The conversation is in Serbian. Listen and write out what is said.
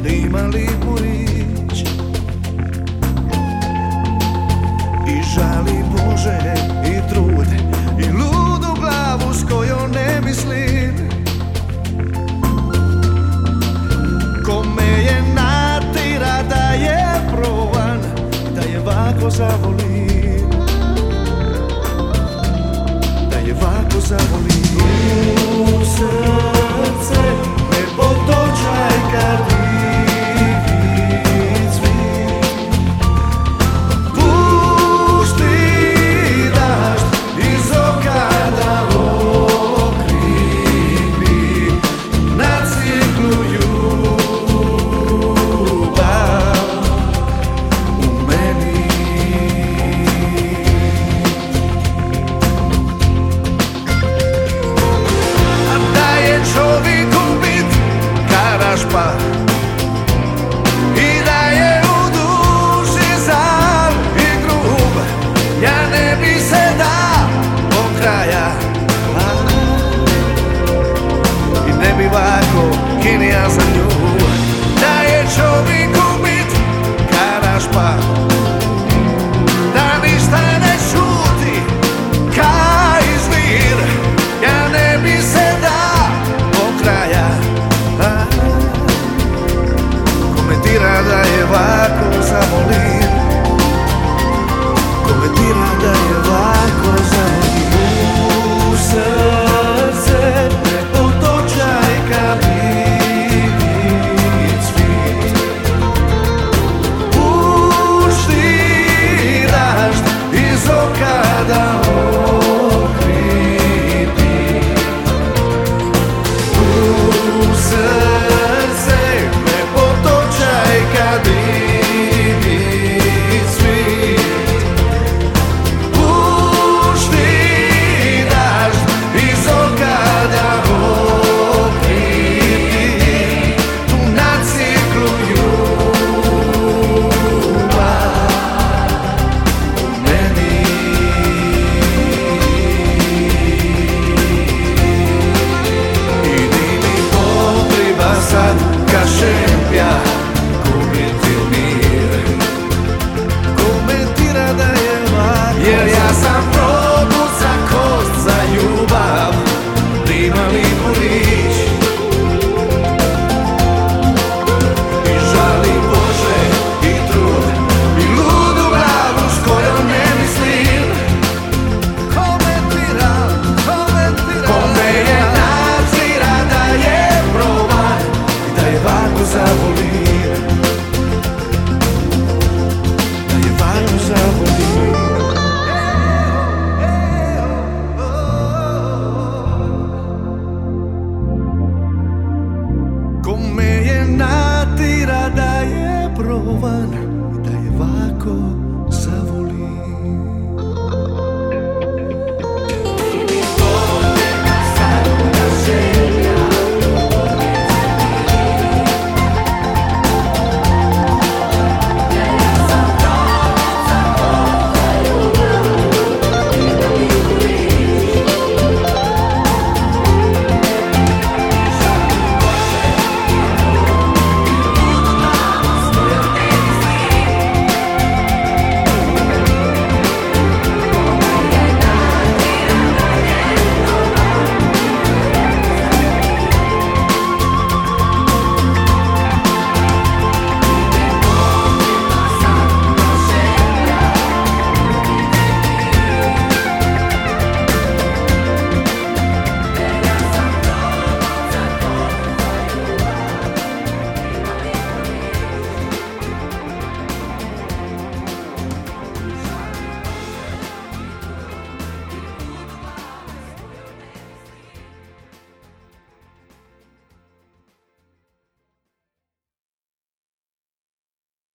da ima lipu rič i žali Bože i trud i ludu glavu s kojom ne mislim. Kome je natira da je provan, da je vako zavolim, da je vako zavolim. U srce me potočaj kad vidi cvit, pušti dašt iz oka da okripi na ciklu ljubav u meni. A da je čovjek ubit karašpa i da je u duši zal i grub, ja ne bi se da pokraja i ne bi ovako kinija za nju. Da je čovjek ubit karašpa, da ništa ne šuti ka izvir, ja ne bi se da pokraja komentira da je ovako zavolim, komentira da je ovako zavolim. U srce me potočaj kad vidi cvit, pušti dašt iz oka da okripi. U srce me potočaj kad vidi cvit, pušti dašt iz oka da okripi tu na ciklu ljubav u meni. Idi mi potriba sad ka šempja gubiti mir, komentira da je ovako, jer ja sam produca kost za ljubav, da ima lipu rič i žali Bože i trud i ludu glavu s kojom ne mislim. Komentira, kome je nadzira da je provan i da je vako zavolim, da je vako zavolim. Kome je natira da je provan i da je vako